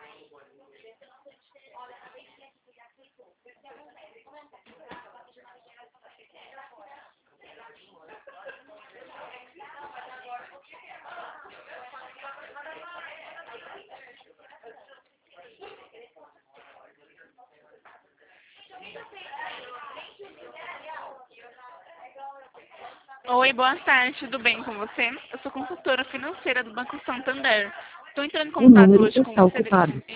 Oi, boa tarde, tudo bem com você? Eu sou consultora financeira do Banco Santander. Estou entrando em O contato número hoje com está você ocupado.